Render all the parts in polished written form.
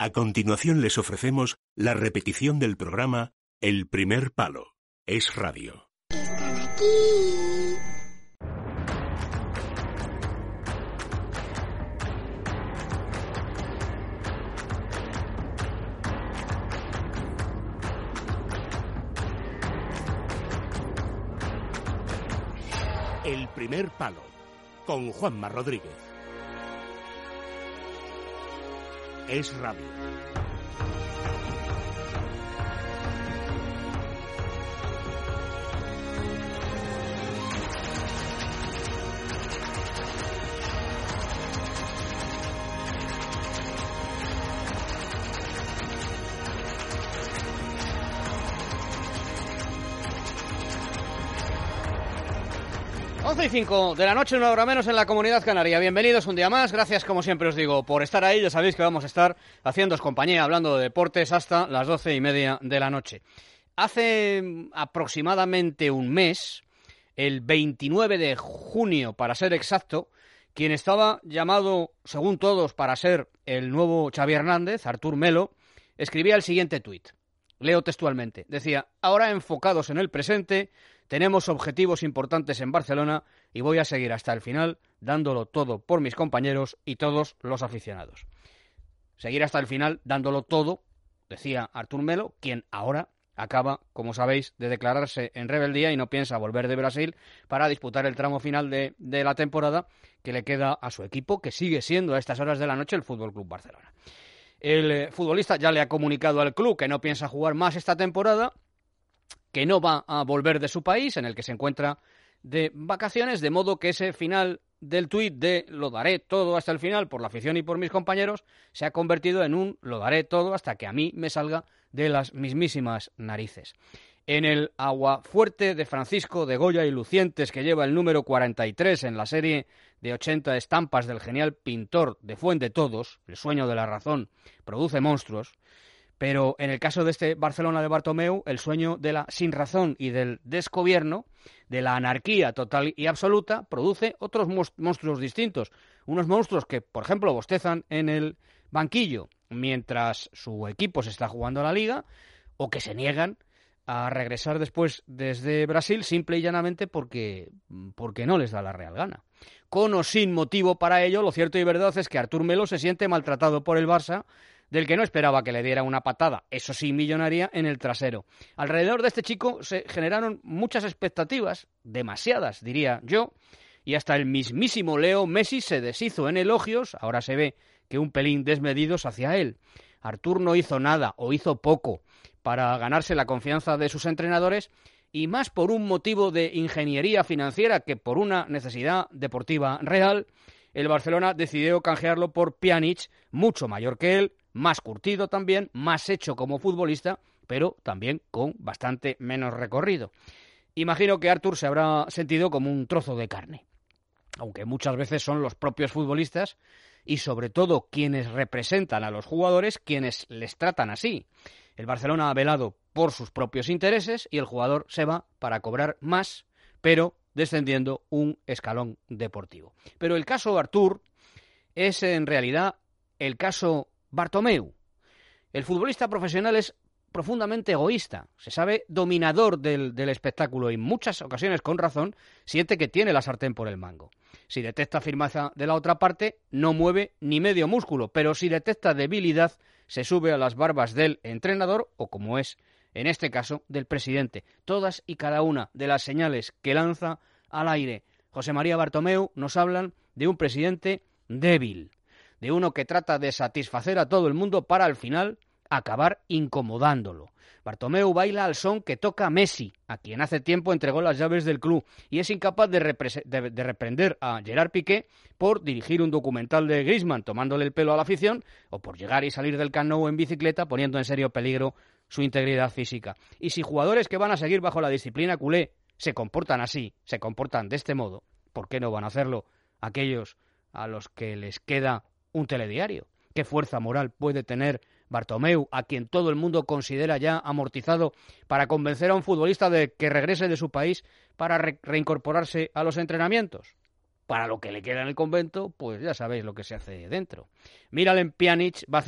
A continuación les ofrecemos la repetición del programa El Primer Palo. Es Radio. Están aquí. El Primer Palo, con Juanma Rodríguez. Es Radio. Once y 5 de la noche, una hora menos en la Comunidad Canaria. Bienvenidos un día más. Gracias, como siempre os digo, por estar ahí. Ya sabéis que vamos a estar haciéndoos compañía, hablando de deportes hasta las 12:30 de la noche. Hace aproximadamente un mes, el 29 de junio, para ser exacto, quien estaba llamado, según todos, para ser el nuevo Xavi Hernández, Artur Melo, escribía el siguiente tuit. Leo textualmente. Decía: ahora enfocados en el presente, tenemos objetivos importantes en Barcelona y voy a seguir hasta el final dándolo todo por mis compañeros y todos los aficionados. Seguir hasta el final dándolo todo, decía Artur Melo, quien ahora acaba, como sabéis, de declararse en rebeldía y no piensa volver de Brasil para disputar el tramo final de la temporada que le queda a su equipo, que sigue siendo a estas horas de la noche el Fútbol Club Barcelona. El futbolista ya le ha comunicado al club que no piensa jugar más esta temporada, que no va a volver de su país, en el que se encuentra de vacaciones, de modo que ese final del tuit de lo daré todo hasta el final por la afición y por mis compañeros se ha convertido en un lo daré todo hasta que a mí me salga de las mismísimas narices. En el aguafuerte de Francisco de Goya y Lucientes, que lleva el número 43 en la serie de 80 estampas del genial pintor de Fuendetodos, El sueño de la razón produce monstruos. Pero en el caso de este Barcelona de Bartomeu, el sueño de la sinrazón y del desgobierno, de la anarquía total y absoluta, produce otros monstruos distintos. Unos monstruos que, por ejemplo, bostezan en el banquillo mientras su equipo se está jugando la Liga, o que se niegan a regresar después desde Brasil simple y llanamente porque no les da la real gana. Con o sin motivo para ello, lo cierto y verdad es que Artur Melo se siente maltratado por el Barça, del que no esperaba que le diera una patada, eso sí, millonaria, en el trasero. Alrededor de este chico se generaron muchas expectativas, demasiadas, diría yo, y hasta el mismísimo Leo Messi se deshizo en elogios, ahora se ve que un pelín desmedidos hacia él. Artur no hizo nada, o hizo poco, para ganarse la confianza de sus entrenadores, y más por un motivo de ingeniería financiera que por una necesidad deportiva real. El Barcelona decidió canjearlo por Pjanic, mucho mayor que él, más curtido también, más hecho como futbolista, pero también con bastante menos recorrido. Imagino que Artur se habrá sentido como un trozo de carne, aunque muchas veces son los propios futbolistas y sobre todo quienes representan a los jugadores quienes les tratan así. El Barcelona ha velado por sus propios intereses y el jugador se va para cobrar más, pero descendiendo un escalón deportivo. Pero el caso Artur es en realidad el caso Bartomeu. El futbolista profesional es profundamente egoísta, se sabe dominador del espectáculo y en muchas ocasiones con razón siente que tiene la sartén por el mango. Si detecta firmeza de la otra parte, no mueve ni medio músculo, pero si detecta debilidad, se sube a las barbas del entrenador o, como es en este caso, del presidente. Todas y cada una de las señales que lanza al aire José María Bartomeu nos hablan de un presidente débil, de uno que trata de satisfacer a todo el mundo para al final acabar incomodándolo. Bartomeu baila al son que toca Messi, a quien hace tiempo entregó las llaves del club, y es incapaz de reprender a Gerard Piqué por dirigir un documental de Griezmann tomándole el pelo a la afición, o por llegar y salir del Camp Nou en bicicleta poniendo en serio peligro su integridad física. Y si jugadores que van a seguir bajo la disciplina culé se comportan así, se comportan de este modo, ¿por qué no van a hacerlo aquellos a los que les queda un telediario? ¿Qué fuerza moral puede tener Bartomeu, a quien todo el mundo considera ya amortizado, para convencer a un futbolista de que regrese de su país para reincorporarse a los entrenamientos? Para lo que le queda en el convento, pues ya sabéis lo que se hace dentro. Miralem Pjanic va a hacer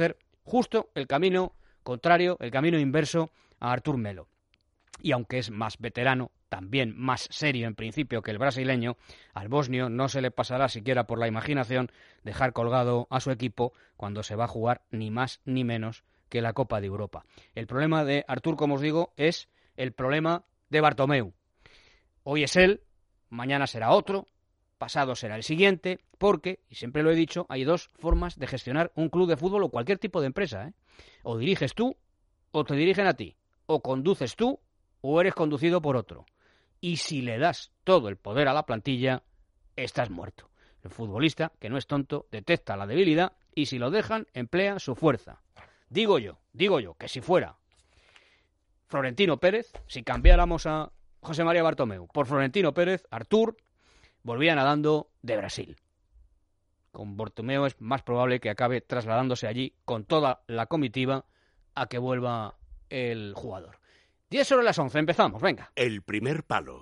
Justo el camino contrario, el camino inverso a Artur Melo. Y aunque es más veterano, también más serio en principio que el brasileño, al bosnio no se le pasará siquiera por la imaginación dejar colgado a su equipo cuando se va a jugar ni más ni menos que la Copa de Europa. El problema de Artur, como os digo, es el problema de Bartomeu. Hoy es él, mañana será otro, pasado será el siguiente, porque, y siempre lo he dicho, hay dos formas de gestionar un club de fútbol o cualquier tipo de empresa, ¿eh? O diriges tú, o te dirigen a ti. O conduces tú, o eres conducido por otro. Y si le das todo el poder a la plantilla, estás muerto. El futbolista, que no es tonto, detecta la debilidad y si lo dejan, emplea su fuerza. Digo yo, que si fuera Florentino Pérez, si cambiáramos a José María Bartomeu por Florentino Pérez, Artur volvía nadando de Brasil. Con Bartomeu es más probable que acabe trasladándose allí con toda la comitiva a que vuelva el jugador. 10 sobre las 11, empezamos, venga. El primer palo.